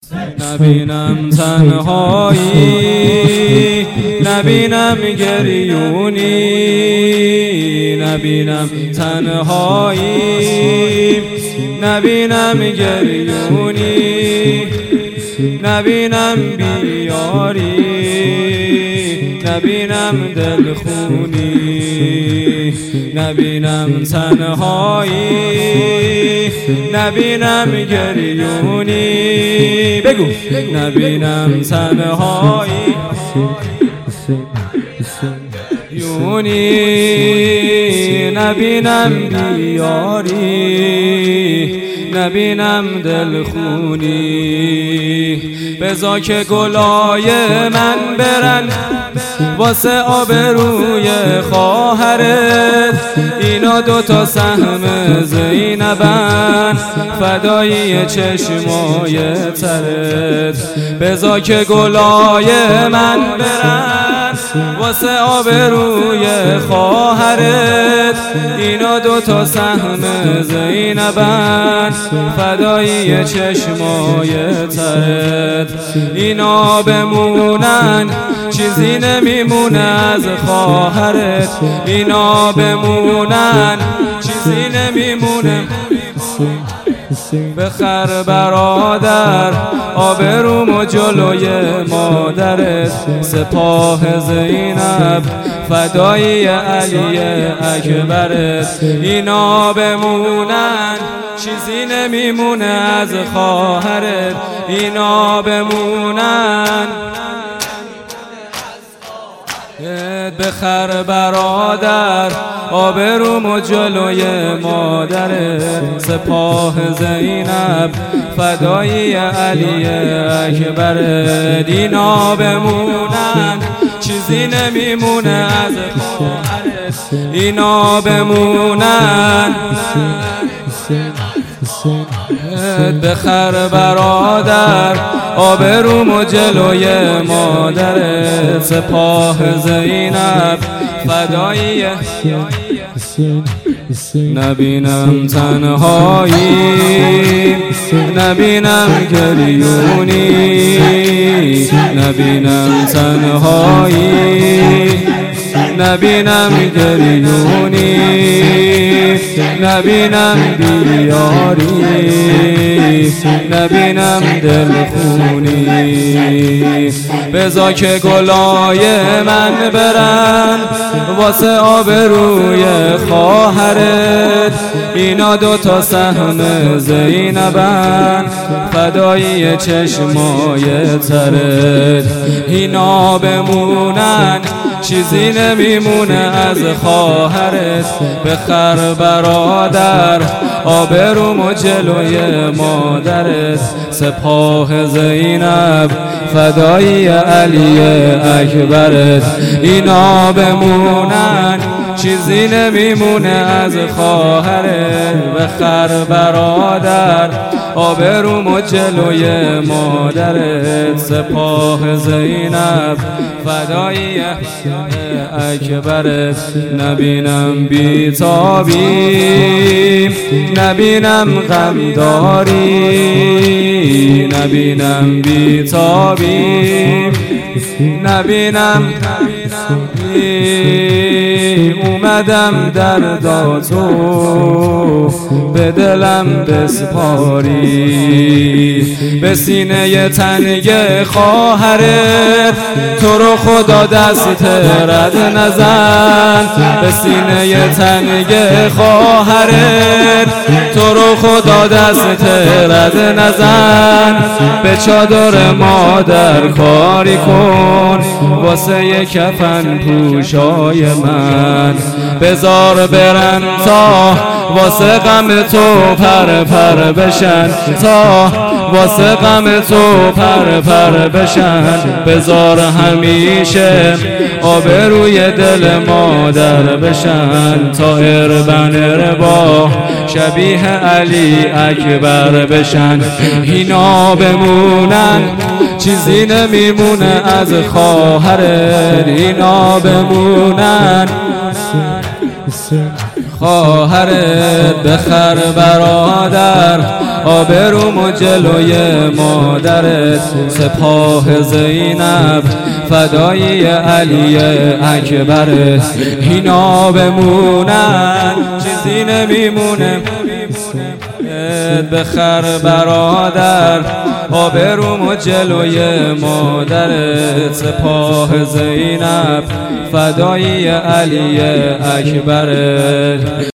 نبینم تنهایی، نبینم گریونی، نبینم تنهایی، نبینم گریونی، نبینم بیاری، نبینم دلخونی، نبینم تنهایی، نبینم گریونی، بگو نبینم تنهایی یونی، نبینم بیاری، نبینم دلخونی. بذار که گلای من برن واسه آبروی خواهرت، اینا دوتا سهم زینبن فدایی چشمای ترت. بذار که گلای من برن واسه آبروی خواهرت، اینا دوتا سهم زینبن فدایی چشمای ترت. اینا بمونن چیزی نمیمونه از خواهرت، اینا بمونن چیزی نمیمونه. بخر برادر آبرومو جلوی مادرت، سپاه زینب فدایی علی اکبرت. اینا بمونن چیزی نمیمونه از خواهرت، اینا بمونن. بخر برادر آبرومو جلوی مادرت، سپاه زینب فدایی علی اکبرت. اینا بمونن چیزی نمیمونه از خواهرت، اینا بمونن. بخر برادر آبرومو جلوی مادرت، سپاه زینب فدایی. نبینم تنهایی، نبینم گریونی، نبینم تنهایی، نبینم گریونی، نبینم بیاری، نبینم دلخونی. بذار که گلای من برن واسه آبروی خواهرت، اینا دوتا سهم زینبن فدایی چشمای ترت. اینا بمونن چیزی نمیمونه از خواهرت. بخر برادر آبرومو جلوی مادرت، سپاه زینب فدایی علی اکبرت. اینا بمونن چیزی نمیمونه از خواهرت. بخر برادر آبرومو جلوی مادرت، سپاه زینب فدایی اکبرت. نبینم بیتابی، نبینم غمداری، نبینم بیتابی، نبینم اومدم درداتو به دلم بسپاری. به سینه تنگ خواهرت تو رو خدا دست رد نزن. به سینه تنگ خواهرت تو رو خدا دست رد نزن. به چادر مادر کاری کن واسه کفن پوشای من. بذار برن تا واسه غم تو پر پر بشن، تا واسه غم تو پر پر بشن. بذار همیشه آبروی دل مادر بشن، تا اربن اربا شبیه علی اکبر بشن. اینا بمونن چیزی نمیمونه از خواهرت، اینا بمونن خواهرت بخر برادر، آبروم و جلوی مادرت. سپاه زینب فدای علی اکبر، اینا بمونن چیزی نمیمونه. بخر برادر، آبروم و جلوی مادرت. سپاه زینب فدای علی اکبر.